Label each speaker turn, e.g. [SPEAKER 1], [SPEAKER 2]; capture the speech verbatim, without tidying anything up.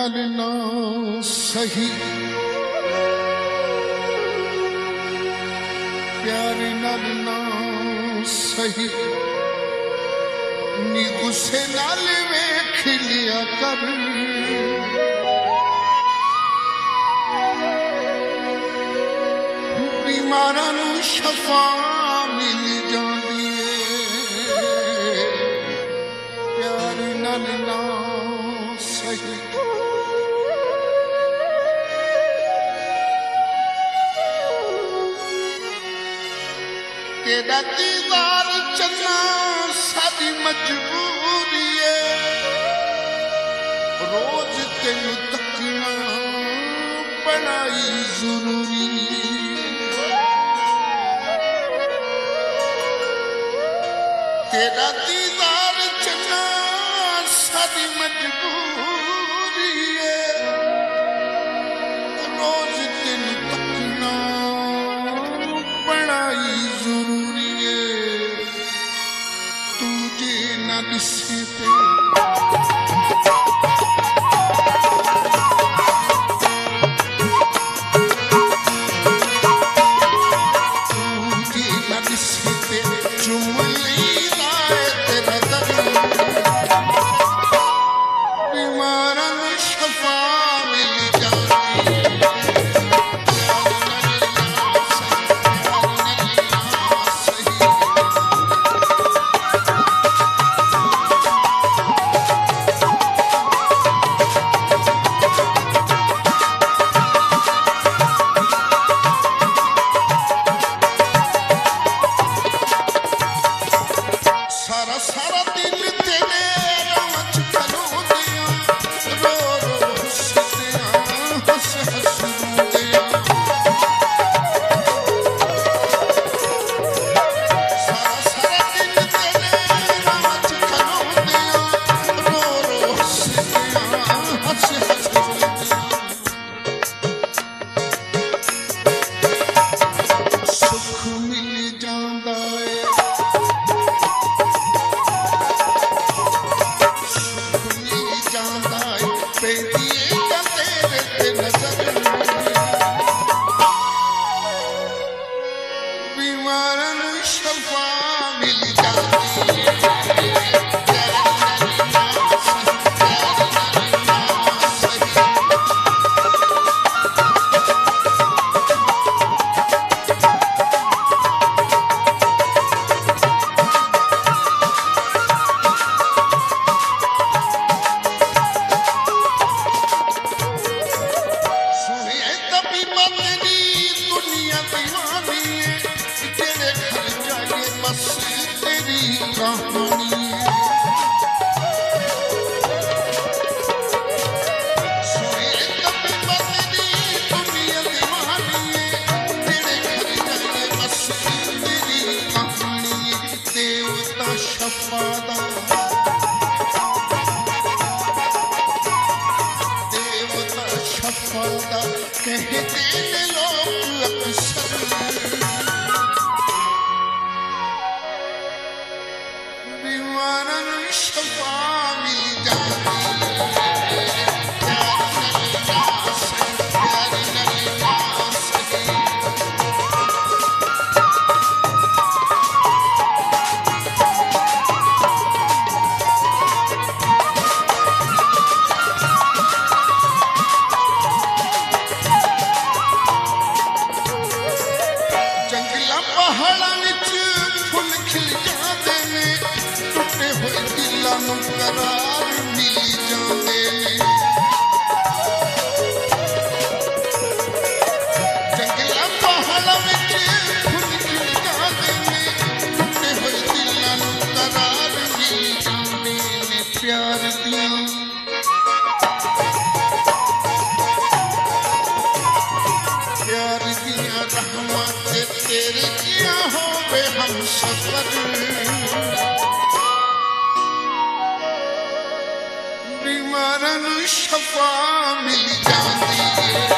[SPEAKER 1] नाल ना सही प्यार नाल ना सही नी गुस्से नाल वेख लिया कर बीमारां नूं शफा मिल जांदी है प्यार नाल ना सही तेरा दीदार चन्ना साडी मजबूरी है रोज तेनू तकना बनाई जरूरी तेरा दीदार चन्ना साडी मजबूरी है रोज तेनू तकना बनाई जरूरी है तुझे ना दिसे ते तुझे ना दिसे ते चुम लीदा है तेरा दर बीमारां नूं शफा मिल जांदी सारा सारा दिन तेरे रमच खलोदियां रो रो हसदियां हस हस रोंदियां सारा सारा दिन तेरे रमच खलोदियां रो रो हसदियां हस हस रोंदियां सुख मिल जांदा है बीमारां नूं शफा मिल जांदी कहानी सोए तब बदली दुनिया दीवानी तेरे घर जाए बस तेरी कहानी देवता शफादा देवता शफादा कहते हैं लोग अक्सर बीमारां नूं शफा मिल जांदी प्यार नाल ना सही जंगलां पहाड़ां विच फुल खिल जांदे ने टुटे होए दिलां नूं करार मिल जांदे ने जंगलां पहाड़ां विच फुल खिल जांदे ने टुटे होए दिलां नूं करार मिल जांदे ने प्यार दियां प्यार दियां रहमत तेरे किया होवे हम सफर बीमारां नूं शफा मिल जांदी है।